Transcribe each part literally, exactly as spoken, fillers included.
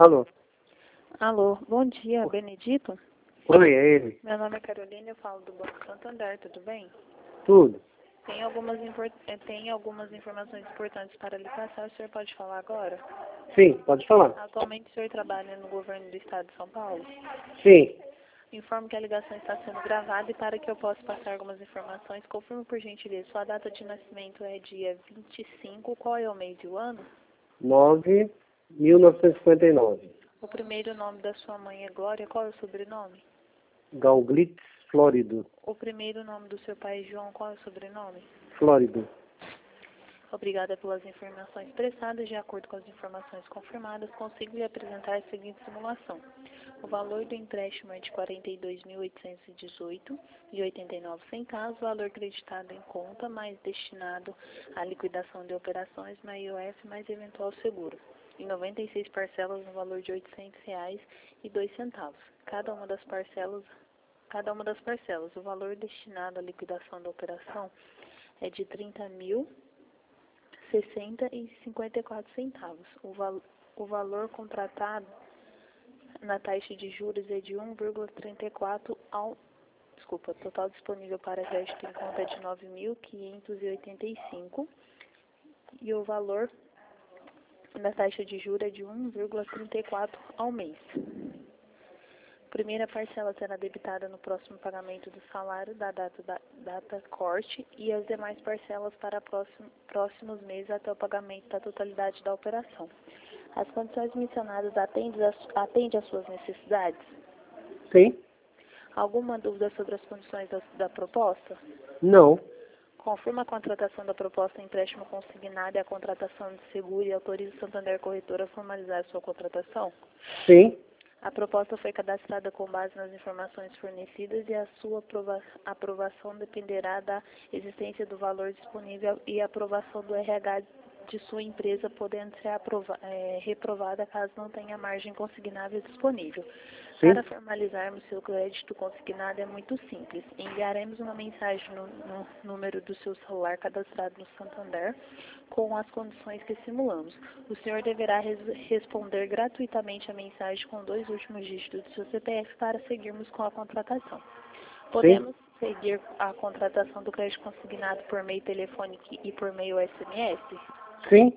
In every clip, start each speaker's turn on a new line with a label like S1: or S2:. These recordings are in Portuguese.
S1: Alô?
S2: Alô, bom dia, Benedito?
S1: Oi, é ele.
S2: Meu nome é Carolina, eu falo do Banco Santander, tudo bem?
S1: Tudo.
S2: Tem algumas, impor- eh, tem algumas informações importantes para lhe passar, o senhor pode falar agora?
S1: Sim, pode falar.
S2: Atualmente o senhor trabalha no governo do estado de São Paulo?
S1: Sim.
S2: Informo que a ligação está sendo gravada e para que eu possa passar algumas informações, confirme por gentileza, sua data de nascimento é dia vinte e cinco, qual é o mês e o ano?
S1: nove mil novecentos e cinquenta e nove.
S2: O primeiro nome da sua mãe é Glória, qual é o sobrenome?
S1: Galglitz, Flórido.
S2: O primeiro nome do seu pai é João, qual é o sobrenome?
S1: Flórido.
S2: Obrigada pelas informações prestadas. De acordo com as informações confirmadas, consigo lhe apresentar a seguinte simulação. O valor do empréstimo é de quarenta e dois mil oitocentos e dezoito reais e oitenta e nove centavos, valor creditado em conta, mais destinado à liquidação de operações na I O F mais eventual seguro, em noventa e seis parcelas no valor de oitocentos reais e dois centavos. Cada uma das parcelas, cada uma das parcelas, o valor destinado à liquidação da operação é de trinta mil sessenta e cinquenta e quatro centavos. O, val o valor contratado na taxa de juros é de um vírgula trinta e quatro ao desculpa, total disponível para crédito em conta é de nove mil quinhentos e oitenta e cinco e o valor da taxa de juros é de um vírgula trinta e quatro ao mês. Primeira parcela será debitada no próximo pagamento do salário da data da data corte e as demais parcelas para próximo, próximos meses até o pagamento da totalidade da operação. As condições mencionadas atendem às atende às suas necessidades?
S1: Sim?
S2: Alguma dúvida sobre as condições da, da proposta?
S1: Não.
S2: Confirma a contratação da proposta em empréstimo consignado e a contratação de seguro e autoriza o Santander Corretora a formalizar a sua contratação?
S1: Sim?
S2: A proposta foi cadastrada com base nas informações fornecidas e a sua aprova aprovação dependerá da existência do valor disponível e a aprovação do R H de sua empresa, podendo ser é, reprovada caso não tenha margem consignável disponível.
S1: Sim?
S2: Para formalizarmos seu crédito consignado é muito simples. Enviaremos uma mensagem no, no número do seu celular cadastrado no Santander com as condições que simulamos. O senhor deverá res responder gratuitamente a mensagem com dois últimos dígitos do seu C P F para seguirmos com a contratação. Podemos
S1: Sim?
S2: seguir a contratação do crédito consignado por meio telefônico e por meio S M S?
S1: Sim?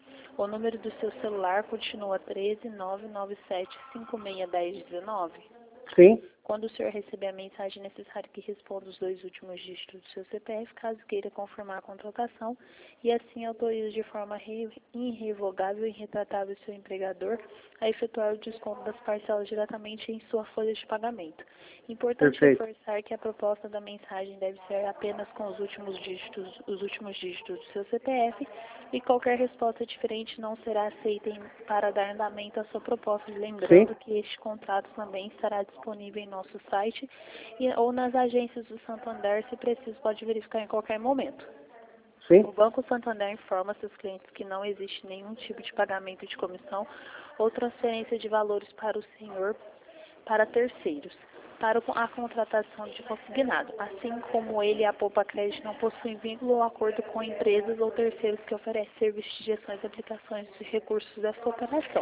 S2: O número do seu celular continua treze, nove nove sete, cinco seis um zero, um nove.
S1: Sim?
S2: Quando o senhor receber a mensagem, é necessário que responda os dois últimos dígitos do seu C P F, caso queira confirmar a contratação, e assim autorize de forma irrevogável e irretratável seu empregador a efetuar o desconto das parcelas diretamente em sua folha de pagamento. Importante
S1: Perfeito.
S2: reforçar que a proposta da mensagem deve ser apenas com os últimos dígitos, os últimos dígitos do seu C P F, e qualquer resposta diferente não será aceita em, para dar andamento à sua proposta, lembrando
S1: Sim?
S2: que este contrato também estará disponível em nosso site e, ou nas agências do Santander, se preciso, pode verificar em qualquer momento.
S1: Sim?
S2: O Banco Santander informa seus clientes que não existe nenhum tipo de pagamento de comissão ou transferência de valores para o senhor para terceiros, para a contratação de consignado, assim como ele e a Poupa Crédito não possuem vínculo ou acordo com empresas ou terceiros que oferecem serviços de gestão e aplicações de recursos dessa operação.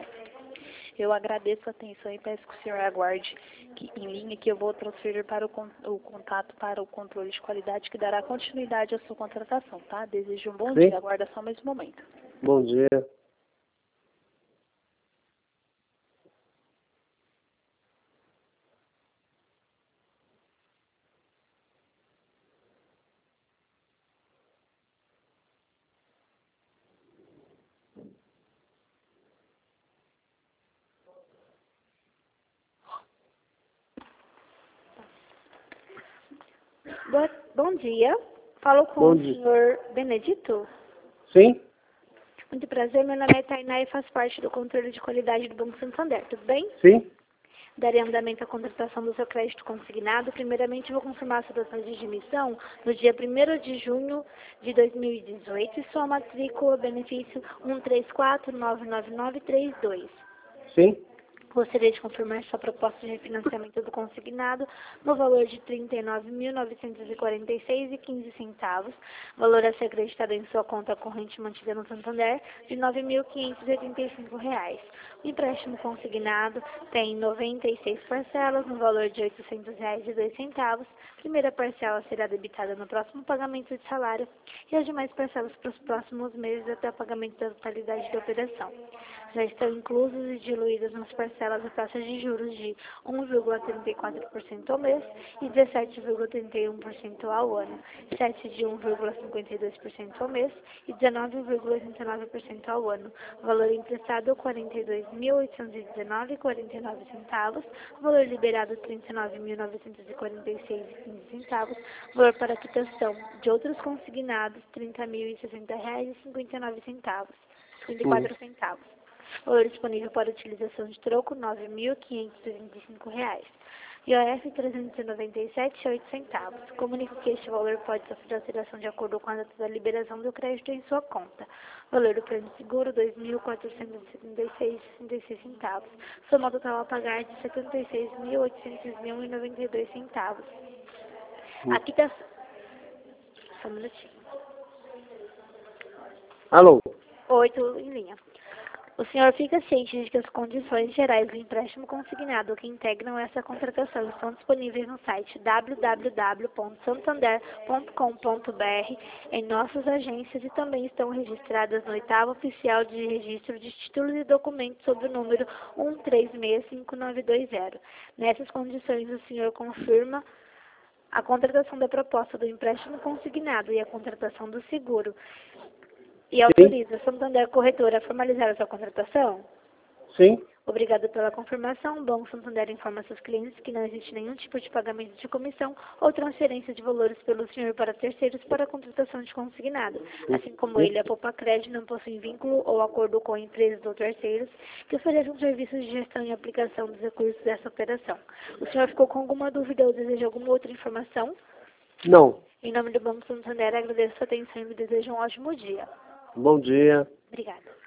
S2: Eu agradeço a atenção e peço que o senhor aguarde que, em linha que eu vou transferir para o, o contato para o controle de qualidade que dará continuidade à sua contratação, tá? Desejo um bom
S1: Sim?
S2: dia. Aguarda só mais um momento.
S1: Bom dia.
S3: Boa- Bom dia. Falo com
S1: Bom
S3: o
S1: dia.
S3: senhor Benedito.
S1: Sim?
S3: Muito prazer, meu nome é Tainá e faço parte do controle de qualidade do Banco Santander, tudo bem?
S1: Sim?
S3: Darei andamento à contratação do seu crédito consignado. Primeiramente, vou confirmar a sua data de emissão no dia primeiro de junho de dois mil e dezoito e sua matrícula benefício um três quatro nove nove nove três dois.
S1: Sim?
S3: Gostaria de confirmar sua proposta de refinanciamento do consignado no valor de trinta e nove mil novecentos e quarenta e seis reais e quinze centavos, valor a ser acreditado em sua conta corrente mantida no Santander de nove mil quinhentos e oitenta e cinco reais. O empréstimo consignado tem noventa e seis parcelas no valor de oitocentos reais e dois centavos. A primeira parcela será debitada no próximo pagamento de salário e as demais parcelas para os próximos meses até o pagamento da totalidade da operação. Já estão inclusos e diluídas nas parcelas a taxa de juros de um vírgula trinta e quatro por cento ao mês e dezessete vírgula trinta e um por cento ao ano, sete de um vírgula cinquenta e dois por cento ao mês e dezenove vírgula oitenta e nove por cento ao ano. Valor emprestado quarenta e dois mil oitocentos e dezenove reais e quarenta e nove centavos, valor liberado trinta e nove mil novecentos e quarenta e seis reais e quinze centavos, valor para quitação de outros consignados trinta mil e sessenta reais e cinquenta e nove centavos, cinquenta e quatro centavos. Valor disponível para utilização de troco, nove mil quinhentos e trinta e cinco reais. I O F trezentos e noventa e sete reais e oito centavos. Comunico que este valor pode sofrer alteração de acordo com a data da liberação do crédito em sua conta. Valor do plano de seguro, dois mil quatrocentos e setenta e seis reais e sessenta e seis centavos. Soma total a pagar de setenta e seis mil oitocentos e um reais e noventa e dois centavos. A quitação... Só um minutinho.
S1: Alô?
S3: Oito em linha. O senhor fica ciente de que as condições gerais do empréstimo consignado que integram essa contratação estão disponíveis no site w w w ponto santander ponto com ponto b r, em nossas agências e também estão registradas no oitavo oficial de registro de títulos e documentos sob o número um três seis cinco nove dois zero. Nessas condições, o senhor confirma a contratação da proposta do empréstimo consignado e a contratação do seguro. E autoriza a Santander Corretora a formalizar a sua contratação?
S1: Sim.
S3: Obrigada pela confirmação. O Banco Santander informa seus clientes que não existe nenhum tipo de pagamento de comissão ou transferência de valores pelo senhor para terceiros para a contratação de consignado. Assim como ele, a Popacred não possui vínculo ou acordo com empresas ou terceiros que ofereçam serviços de gestão e aplicação dos recursos dessa operação. O senhor ficou com alguma dúvida ou deseja alguma outra informação?
S1: Não.
S3: Em nome do Banco Santander, agradeço a sua atenção e lhe desejo um ótimo dia.
S1: Bom dia.
S3: Obrigada.